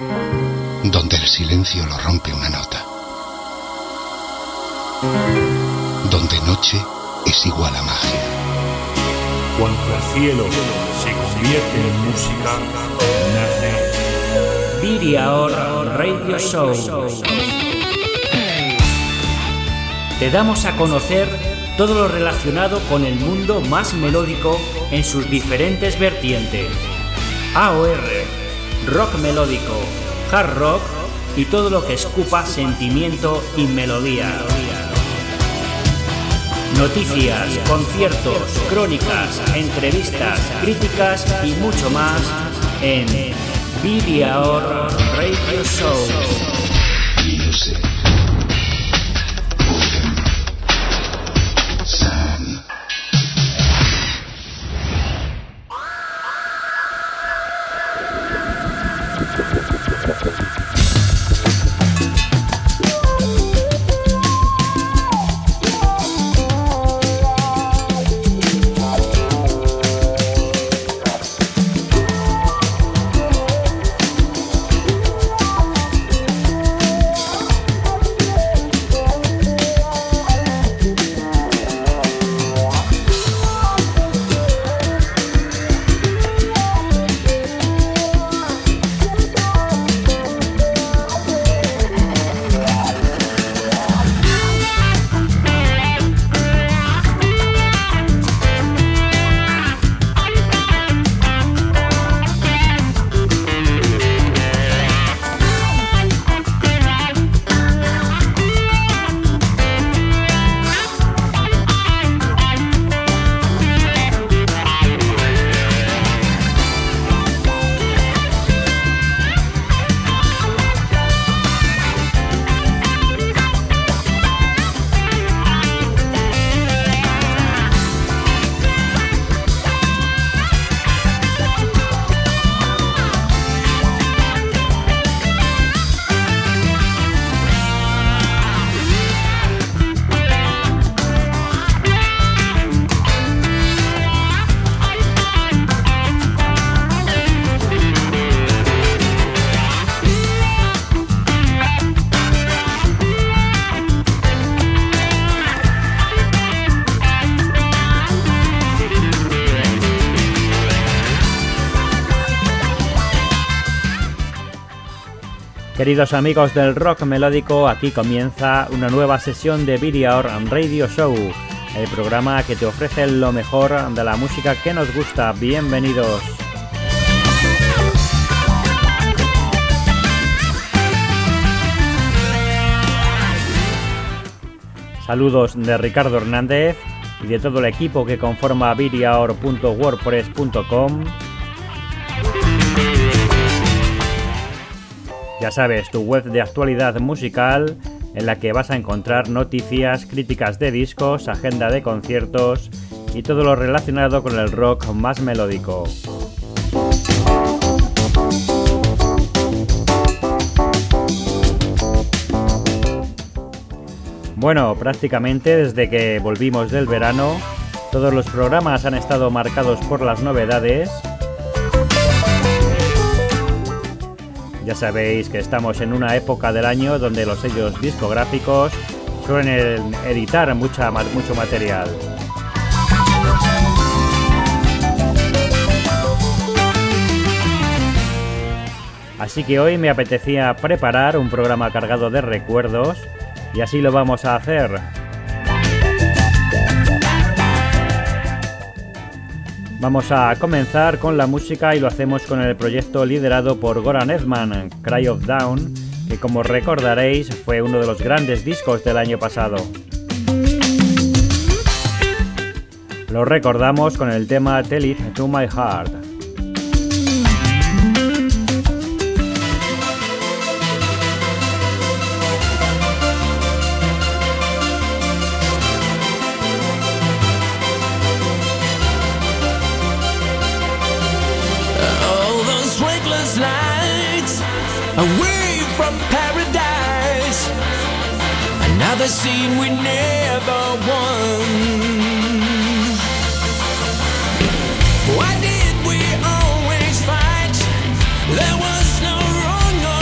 donde el silencio lo rompe una nota, donde noche es igual a magia. Cuando el cielo se convierte en música, nace Viriaor Radio Show. Te damos a conocer todo lo relacionado con el mundo más melódico en sus diferentes vertientes. AOR, rock melódico, hard rock y todo lo que escupa sentimiento y melodía. Noticias, conciertos, crónicas, entrevistas, críticas y mucho más en Viriaor Radio Show. Music. Sam. Queridos amigos del rock melódico, aquí comienza una nueva sesión de Viriaor Radio Show, el programa que te ofrece lo mejor de la música que nos gusta. Bienvenidos. Saludos de Ricardo Hernández y de todo el equipo que conforma viriaor.wordpress.com. Ya sabes, tu web de actualidad musical en la que vas a encontrar noticias, críticas de discos, agenda de conciertos y todo lo relacionado con el rock más melódico. Bueno, prácticamente desde que volvimos del verano, todos los programas han estado marcados por las novedades. Ya sabéis que estamos en una época del año donde los sellos discográficos suelen editar mucho material. Así que hoy me apetecía preparar un programa cargado de recuerdos y así lo vamos a hacer. Vamos a comenzar con la música y lo hacemos con el proyecto liderado por Goran Edman, Cry of Dawn, que como recordaréis fue uno de los grandes discos del año pasado. Lo recordamos con el tema Tell It to My Heart. Away from paradise, another scene we never won. Why did we always fight? There was no wrong or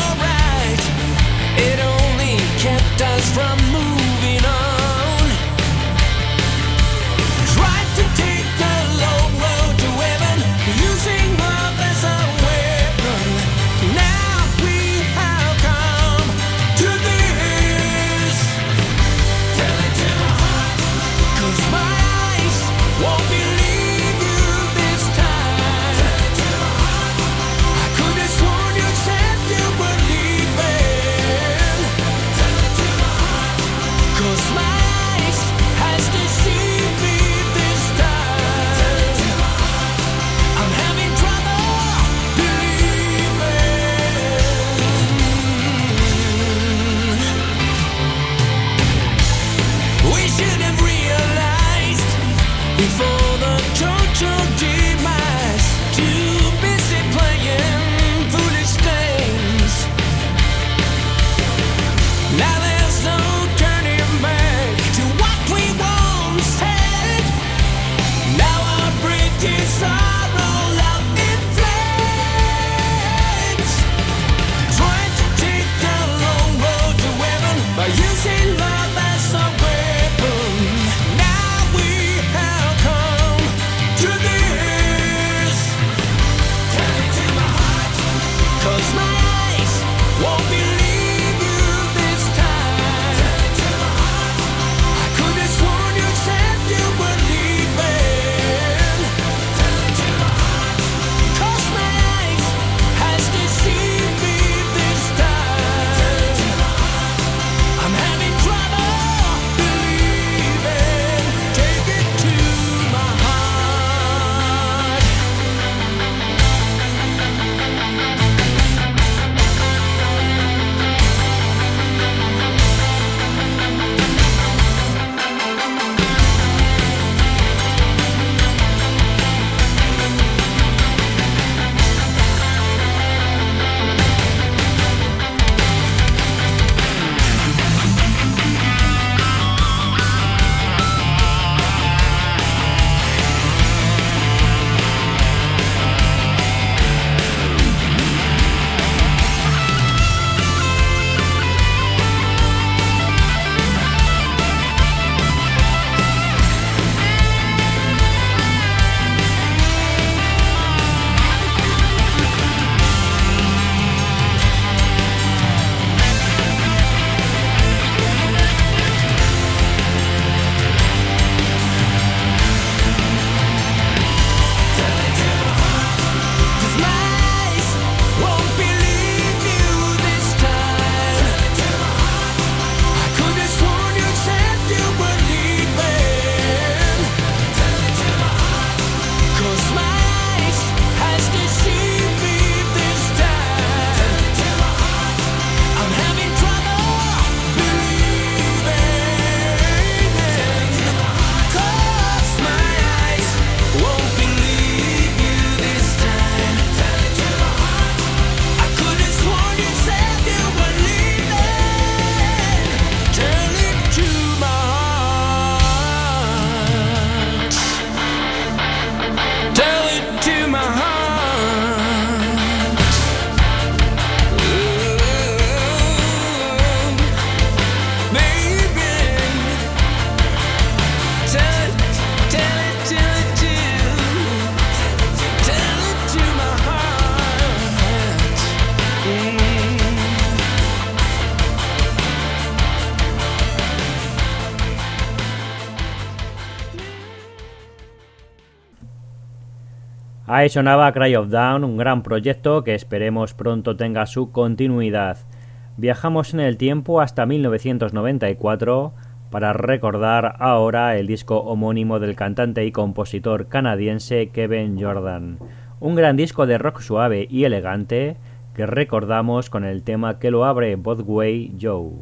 Ahí sonaba Cry of Dawn, un gran proyecto que esperemos pronto tenga su continuidad. Viajamos en el tiempo hasta 1994 para recordar ahora el disco homónimo del cantante y compositor canadiense Kevin Jordan. Un gran disco de rock suave y elegante que recordamos con el tema que lo abre, Both Way Joe.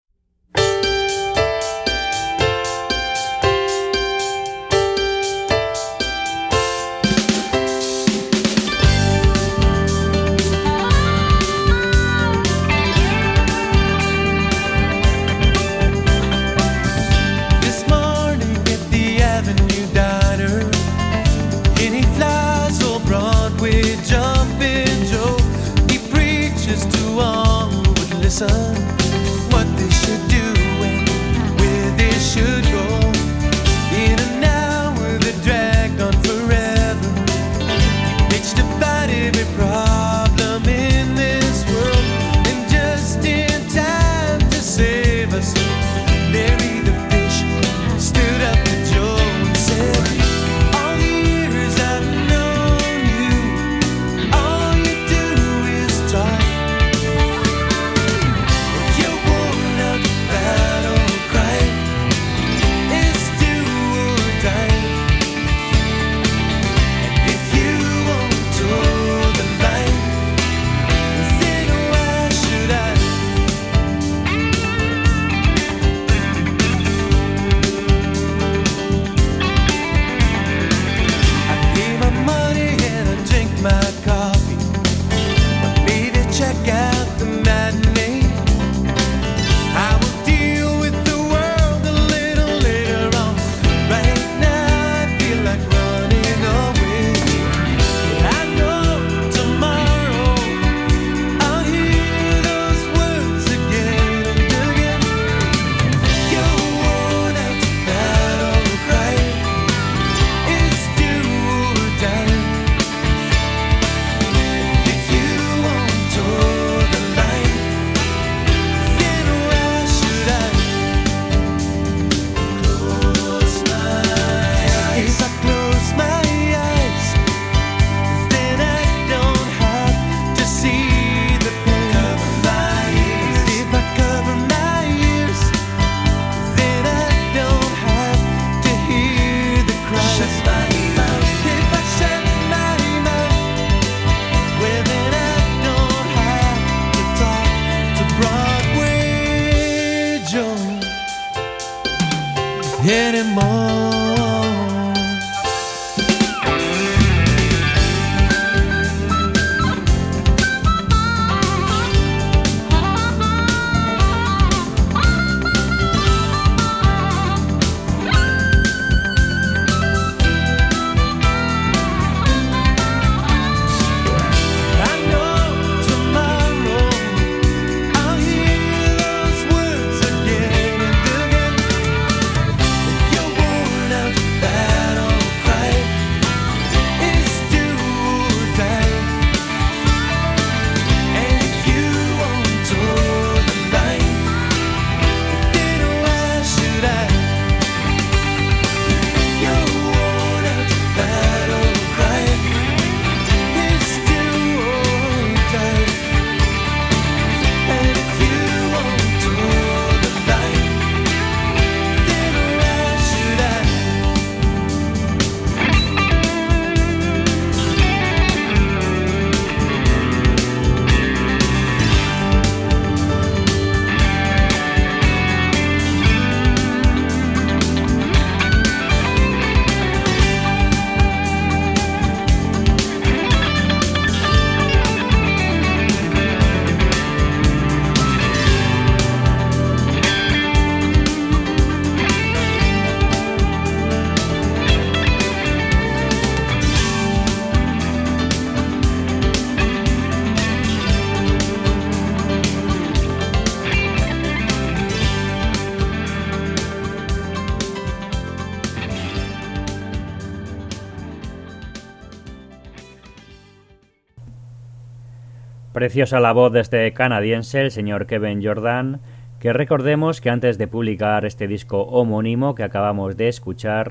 What they should do and where they should go. In an hour that dragged on forever, bitched about every problem in this world, and just in time to save us, Larry the fish stood up to Joe and said, all the years I've known you, all you do is talk. Preciosa la voz de este canadiense, el señor Kevin Jordan, que recordemos que antes de publicar este disco homónimo que acabamos de escuchar,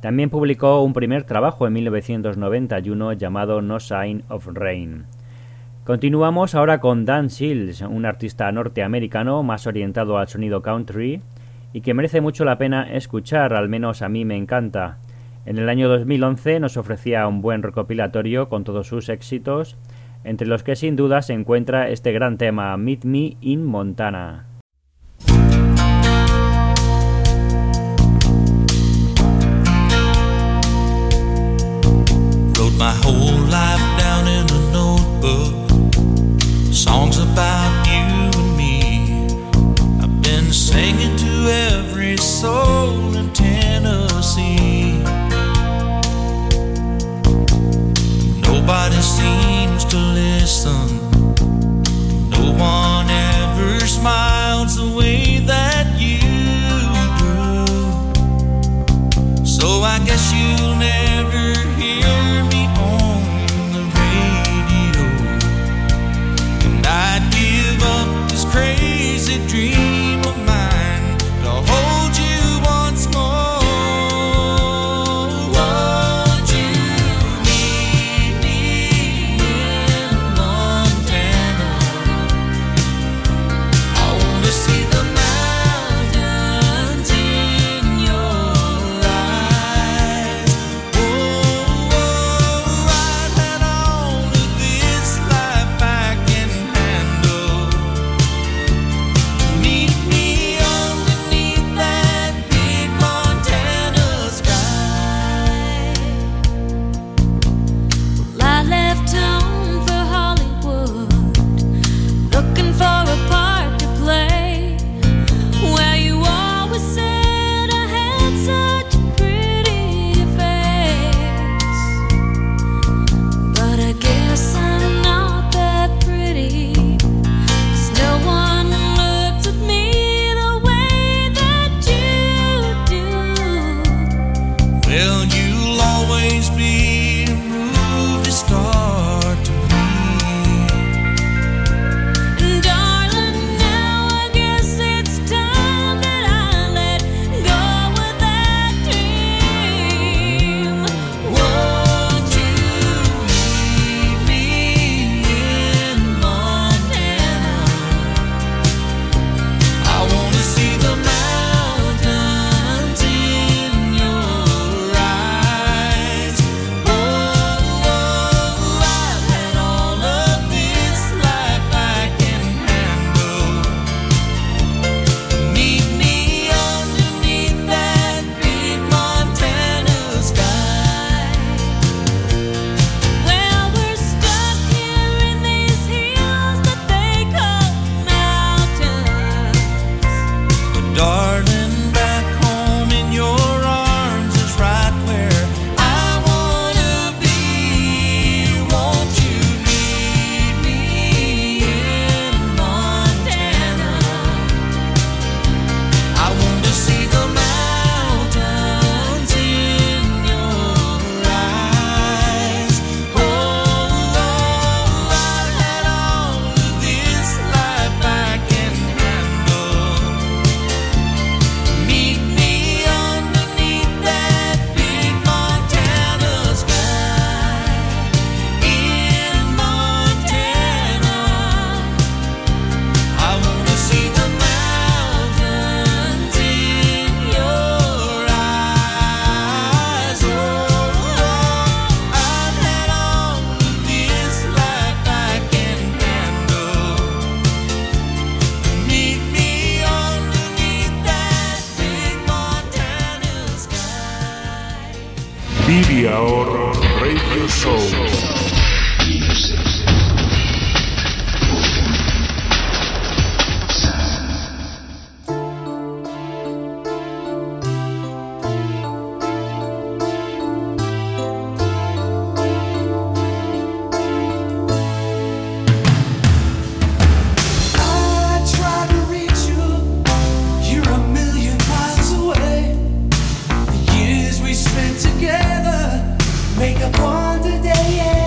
También publicó un primer trabajo en 1991 llamado No Sign of Rain. Continuamos ahora con Dan Shields, un artista norteamericano más orientado al sonido country y que merece mucho la pena escuchar, al menos a mí me encanta. En el año 2011 nos ofrecía un buen recopilatorio con todos sus éxitos, entre los que sin duda se encuentra este gran tema, Meet Me in Montana. Wrote my whole life down in a notebook, songs about you and me. I've been singing to every soul in Tennessee. Nobody seems to listen. No one ever smiles the way that you do. So I guess you'll never hear me on the radio. And I'd give up this crazy dream of mine to hold you once more. DVR Radio Show. Together, make up one today, yeah.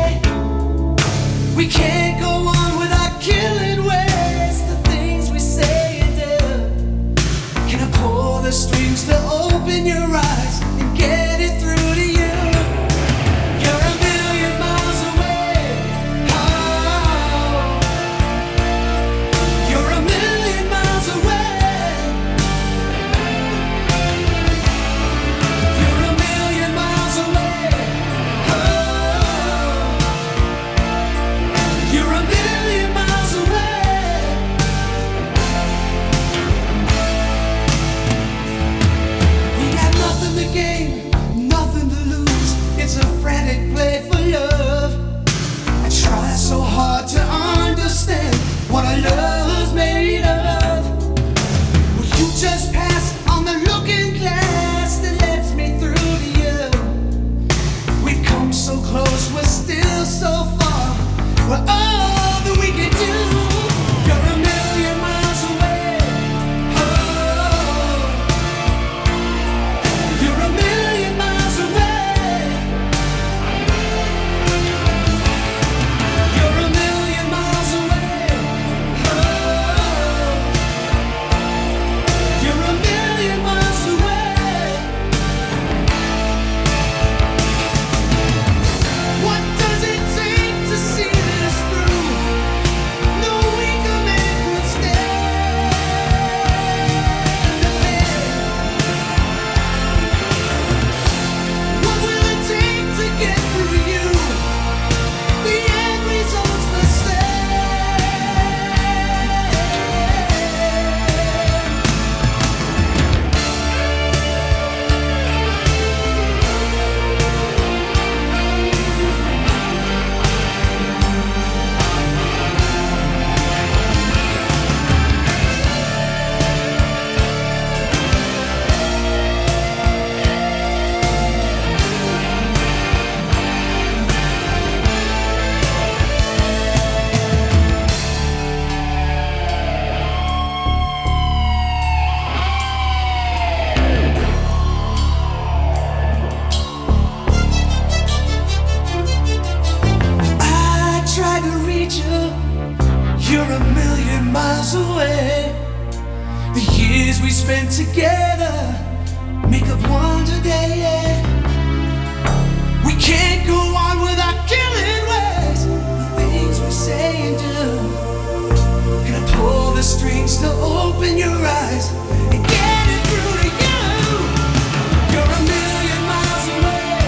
you. You're a million miles away. The years we spent together make up one today, yeah. We can't go on without killing ways. The things we say and do. Gonna pull the strings to open your eyes and get it through to you. You're a million miles away.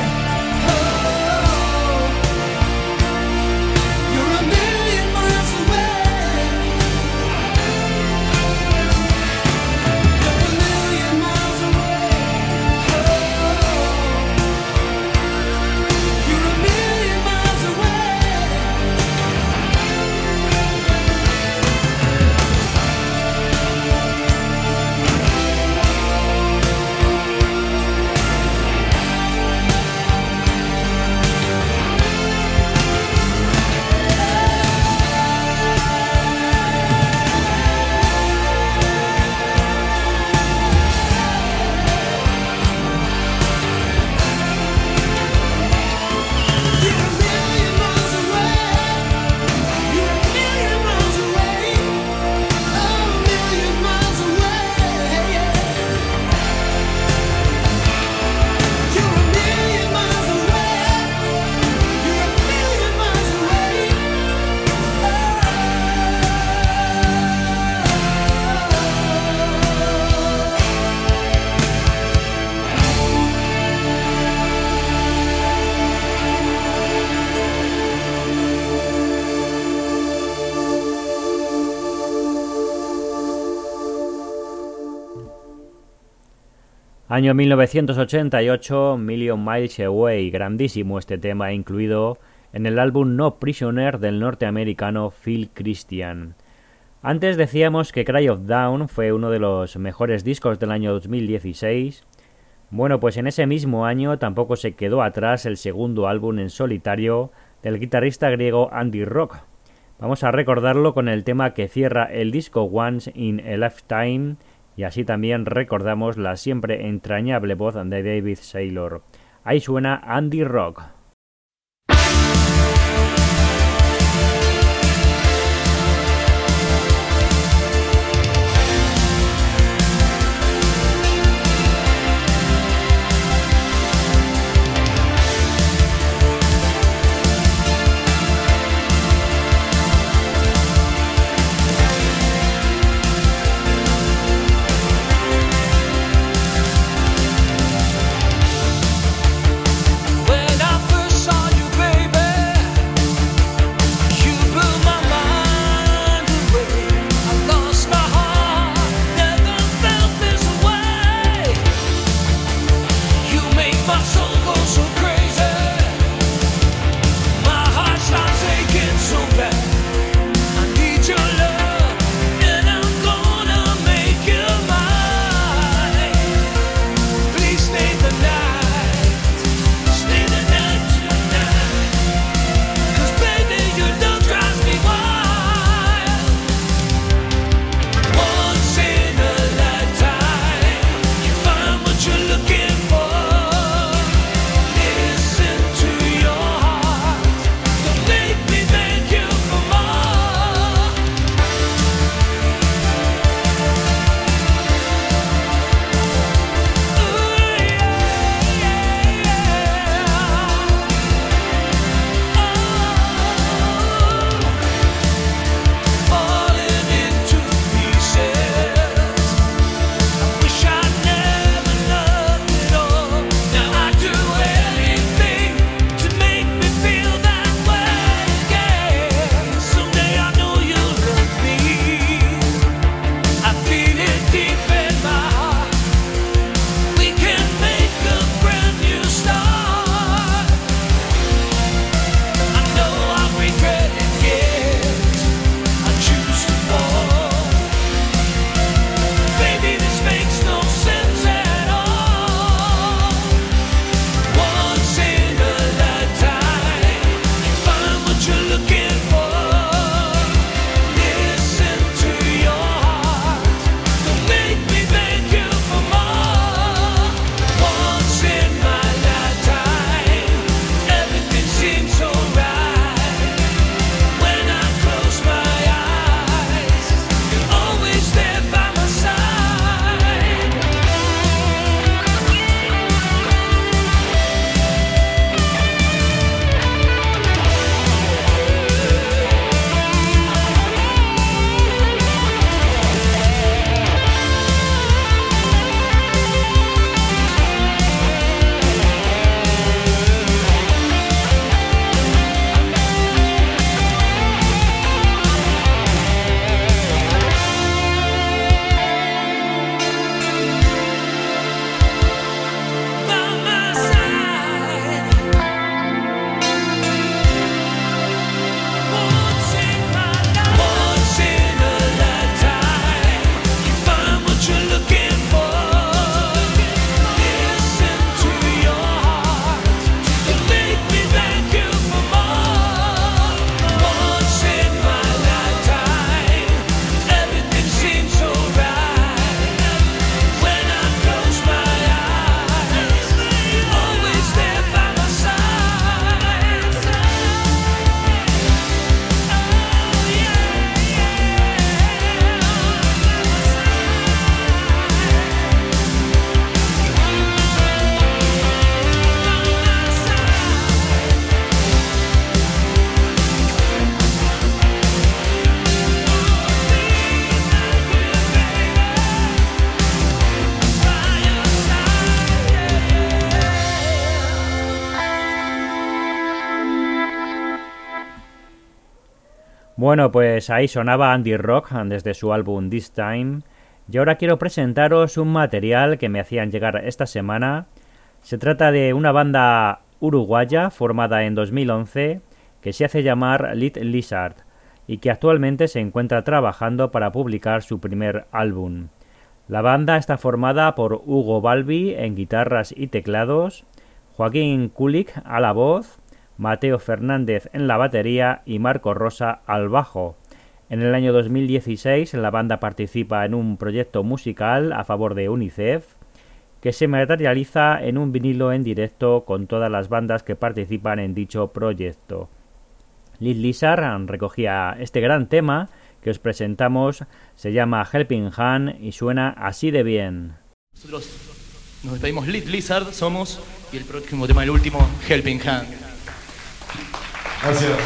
Oh, you're a million miles away. You're a million miles away. Oh, you're a million miles away. Año 1988, Million Miles Away, grandísimo este tema, incluido en el álbum No Prisoner del norteamericano Phil Christian. Antes decíamos que Cry of Dawn fue uno de los mejores discos del año 2016. Bueno, pues en ese mismo año tampoco se quedó atrás el segundo álbum en solitario del guitarrista griego Andy Rock. Vamos a recordarlo con el tema que cierra el disco Once in a Lifetime, y así también recordamos la siempre entrañable voz de David Saylor. Ahí suena Andy Rock. When I Bueno, pues ahí sonaba Andy Rock desde su álbum This Time. Y ahora quiero presentaros un material que me hacían llegar esta semana. Se trata de una banda uruguaya formada en 2011 que se hace llamar Little Lizard y que actualmente se encuentra trabajando para publicar su primer álbum. La banda está formada por Hugo Balbi en guitarras y teclados, Joaquín Kulik a la voz, Mateo Fernández en la batería y Marco Rosa al bajo. En el año 2016 la banda participa en un proyecto musical a favor de UNICEF que se materializa en un vinilo en directo con todas las bandas que participan en dicho proyecto. Little Lizard recogía este gran tema que os presentamos, se llama Helping Hand y suena así de bien. Nosotros nos despedimos, Little Lizard somos, y el próximo tema, el último, Helping Hand. Gracias.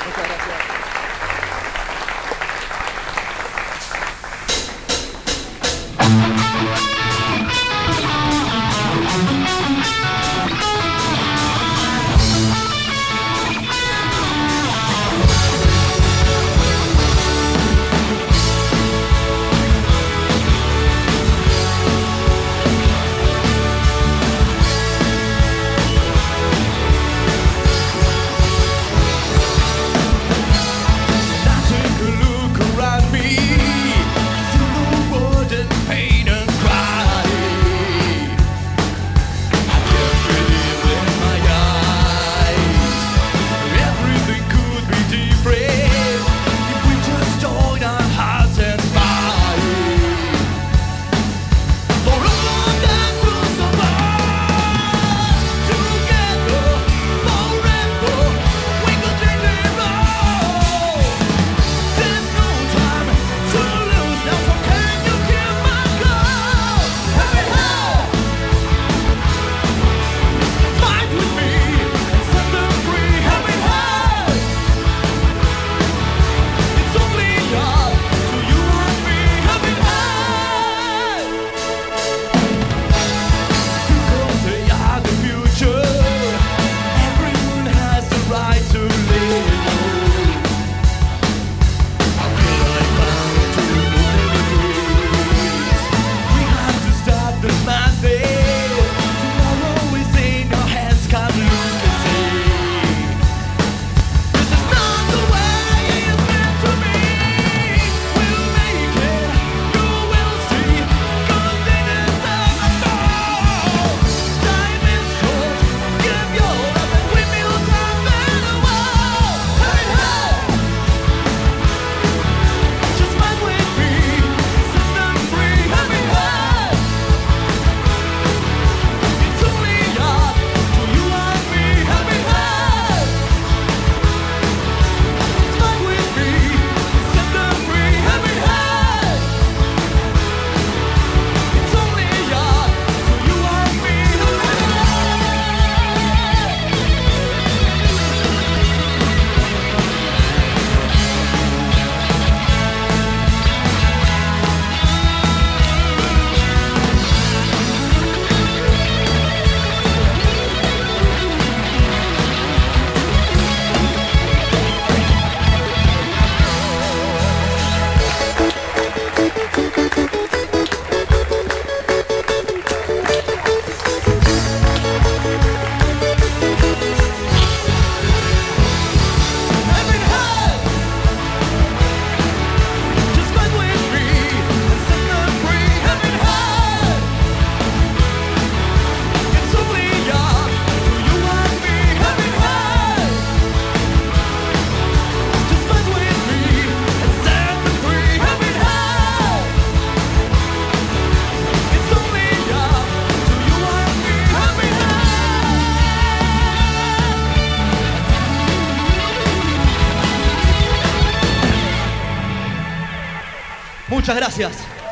Muchas gracias.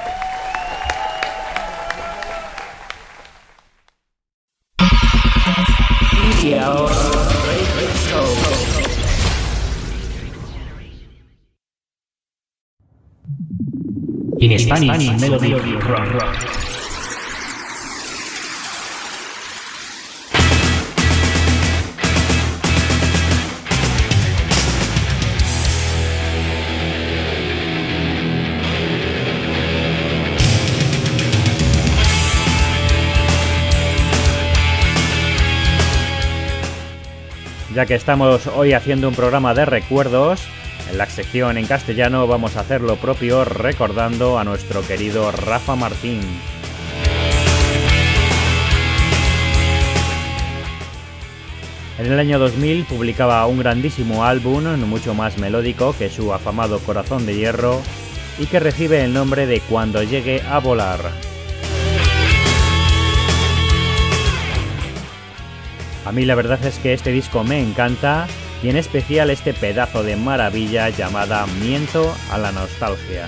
Y ahora, In Spanish Melody Rock. Ya que estamos hoy haciendo un programa de recuerdos, en la sección en castellano vamos a hacer lo propio recordando a nuestro querido Rafa Martín. En el año 2000 publicaba un grandísimo álbum, mucho más melódico que su afamado Corazón de Hierro, y que recibe el nombre de Cuando llegue a volar. A mí la verdad es que este disco me encanta, y en especial este pedazo de maravilla llamada Miento a la nostalgia.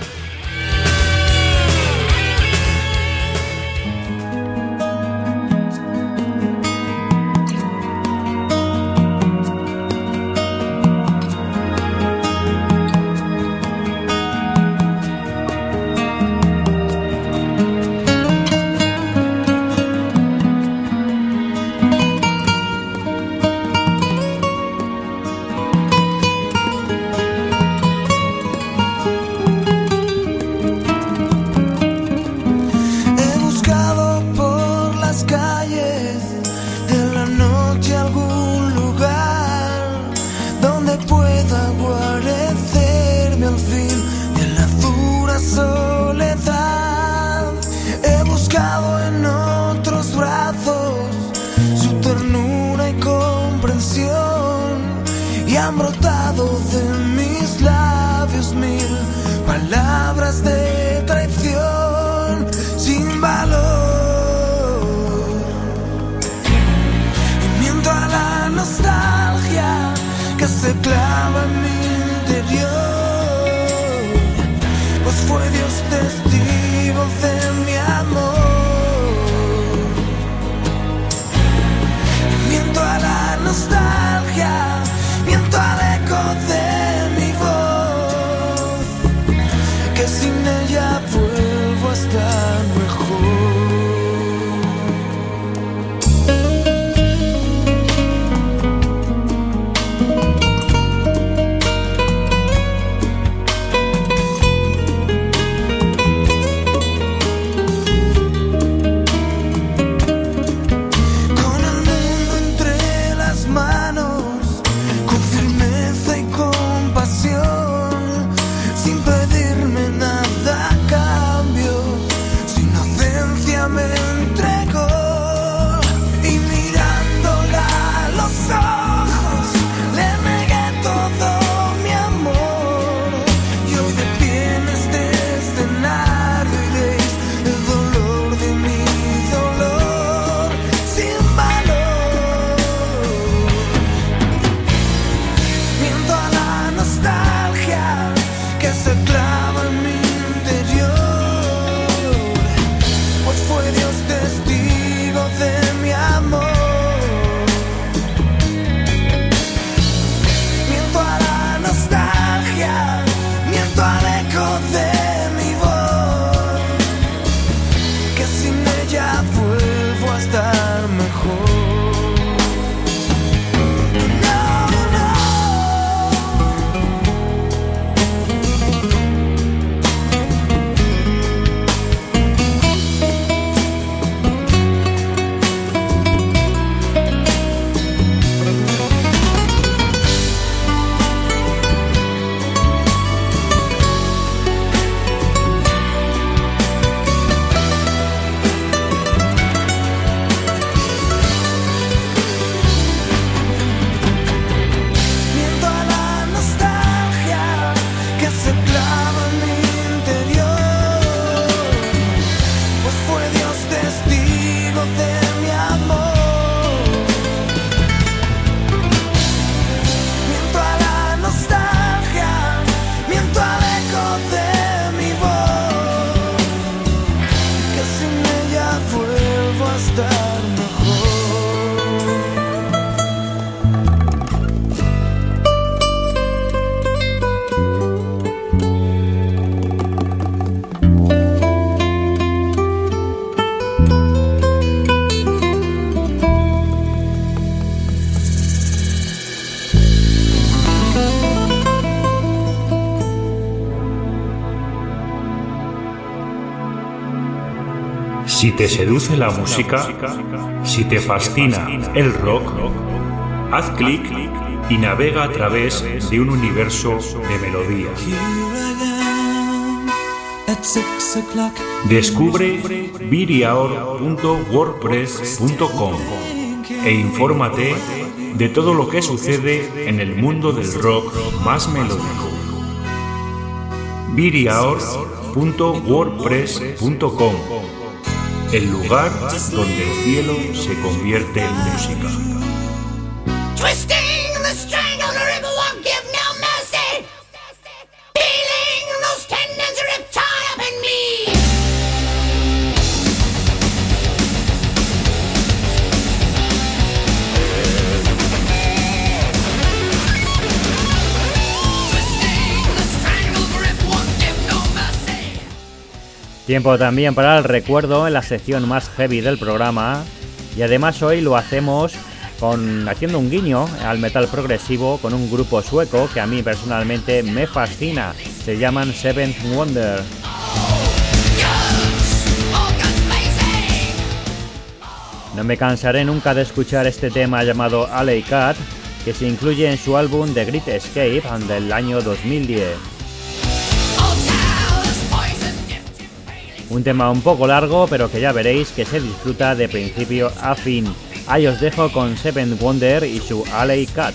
Si te seduce la música, si te fascina el rock, Haz clic y navega a través de un universo de melodías. Descubre beatyhour.wordpress.com e infórmate de todo lo que sucede en el mundo del rock más melódico. beatyhour.wordpress.com, el lugar donde el cielo se convierte en música. Twisting the string of the river won't give no mercy. Feeling those tendons ripped tied up in me. Twisting the strangle grip won't give no mercy. Tiempo también para el recuerdo en la sección más heavy del programa. Y además hoy lo hacemos haciendo un guiño al metal progresivo con un grupo sueco que a mí personalmente me fascina. Se llaman Seventh Wonder. No me cansaré nunca de escuchar este tema llamado Alley Cat, que se incluye en su álbum The Great Escape del año 2010. Un tema un poco largo, pero que ya veréis que se disfruta de principio a fin. Ahí os dejo con Seventh Wonder y su Alley Cat.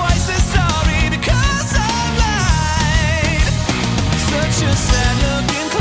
Sad looking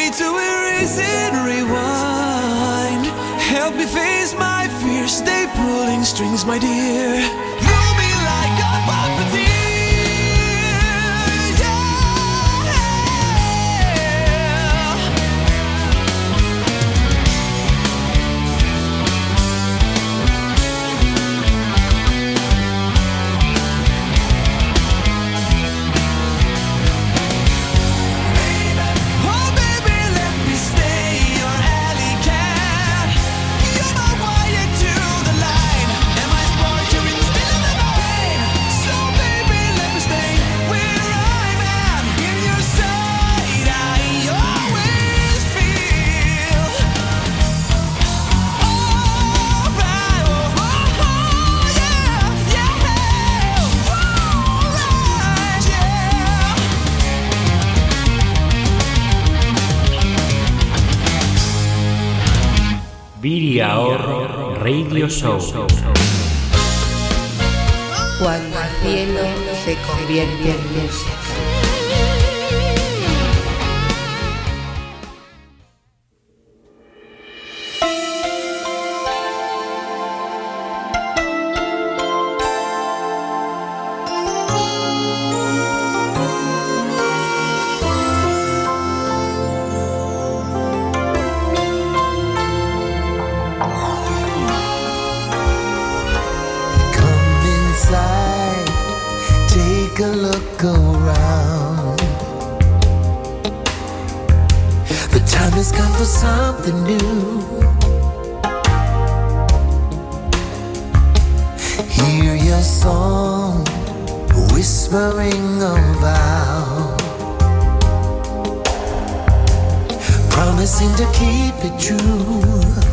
way to erase and rewind. Help me face my fears, stay pulling strings, my dear. Roll me like a puppeteer. Viria Horror Radio Show. Cuando el cielo se convierte en música. Take a look around. The time has come for something new. Hear your song whispering a vow, promising to keep it true.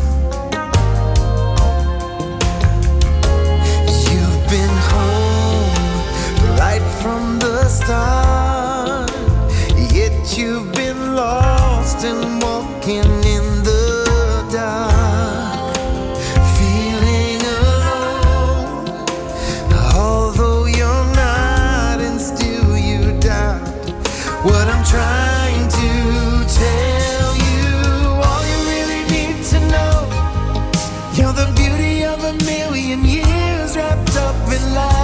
From the start, yet you've been lost and walking in the dark, feeling alone, although you're not, and still you doubt what I'm trying to tell you. All you really need to know, you're the beauty of a million years wrapped up in light.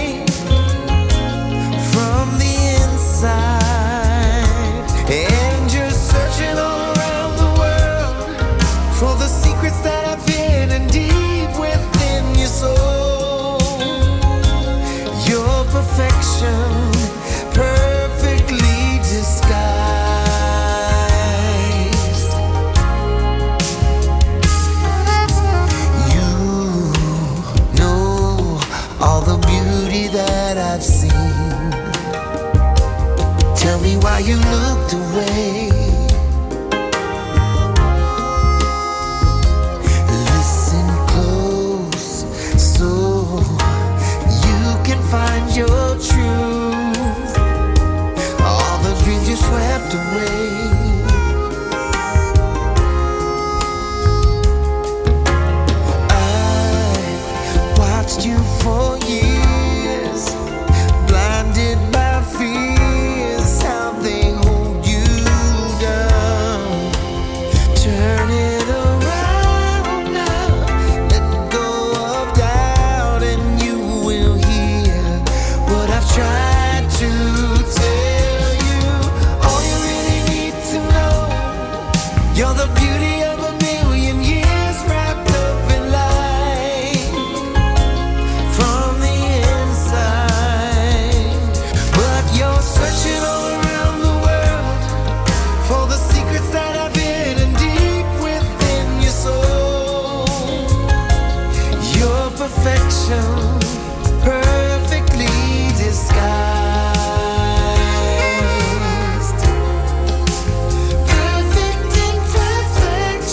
And you're searching all around the world for the secrets that I've hidden deep within your soul. Your perfection, perfectly disguised. You know all the beauty that I've seen. Tell me why you looked away. Listen close so you can find your truth. All the dreams you swept away. I've watched you for years, blinded by fear. You're the beauty of a million years wrapped up in light from the inside. But you're searching all around the world for the secrets that I've hidden deep within your soul. Your perfection, perfectly disguised. Perfect imperfection.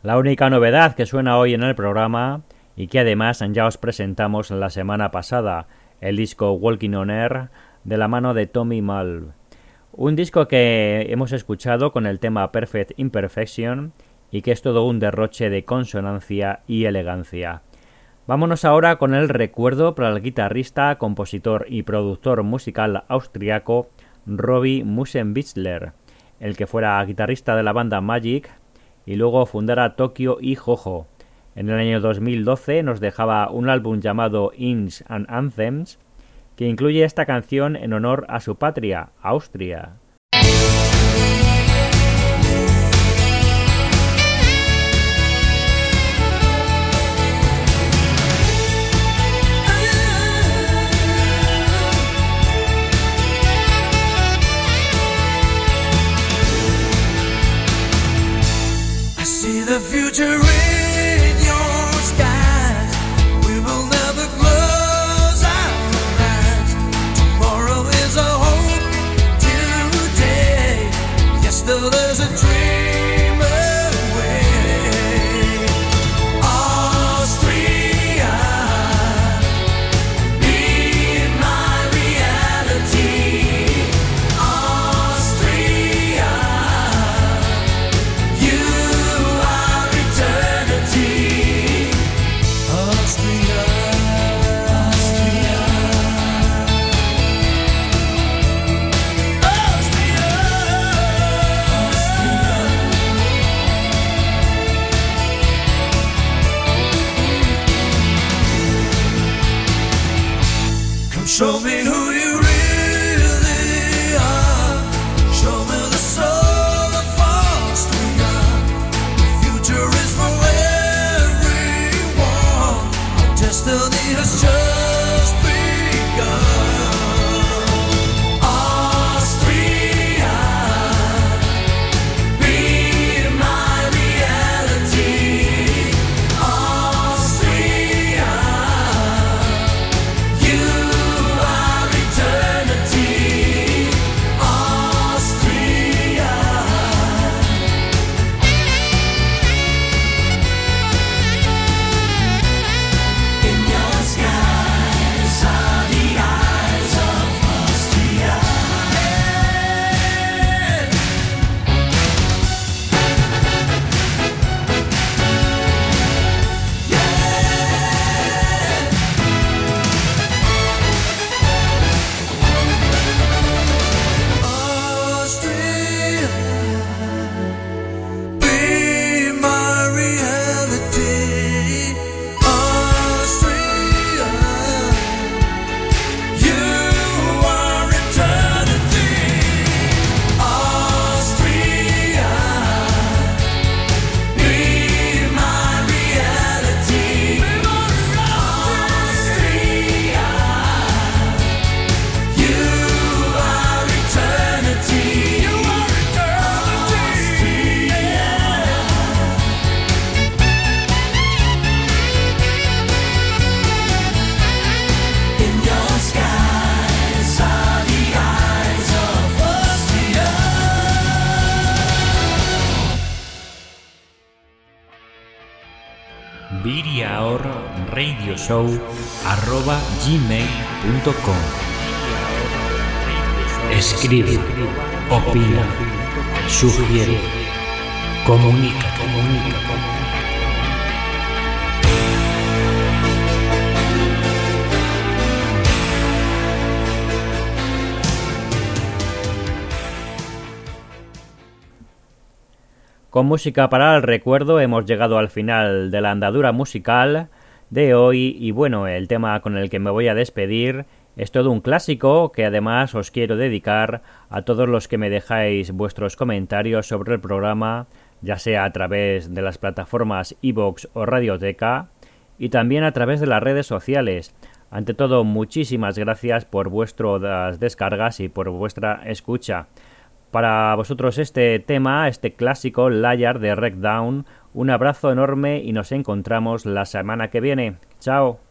La única novedad que suena hoy en el programa y que además ya os presentamos la semana pasada, el disco Walking on Air de la mano de Tommy Malv. Un disco que hemos escuchado con el tema Perfect Imperfection y que es todo un derroche de consonancia y elegancia. Vámonos ahora con el recuerdo para el guitarrista, compositor y productor musical austriaco Robbie Musenbitzler, el que fuera guitarrista de la banda Magic y luego fundara Tokyo y Jojo. En el año 2012 nos dejaba un álbum llamado Hymns and Anthems, que incluye esta canción en honor a su patria, Austria. I see the future in your skies. We will never close our eyes. Tomorrow is a hope today. Yes, though there's a dream away. Austria, be my reality. Austria, you are eternity. Austria, Austria, Austria, Austria. Come show me who you really are. Show me the soul of Austria. The future is for everyone. Our destiny has just begun. Austria, be my reality. Austria, you are eternity. Austria. In your skies are the eyes of Austria. Austria, be my reality. Austria, you are eternity. Austria, be my reality. Austria, you are eternity. You are eternity. In your skies are the eyes of Austria. viriaorradioshow@gmail.com. Escribe, opina, sugiere, comunica. Con música para el recuerdo hemos llegado al final de la andadura musical de hoy y bueno, el tema con el que me voy a despedir es todo un clásico que además os quiero dedicar a todos los que me dejáis vuestros comentarios sobre el programa, ya sea a través de las plataformas iVoox o Radioteca y también a través de las redes sociales. Ante todo, muchísimas gracias por vuestras descargas y por vuestra escucha. Para vosotros este tema, este clásico Liar de Wreckdown, un abrazo enorme y nos encontramos la semana que viene. ¡Chao!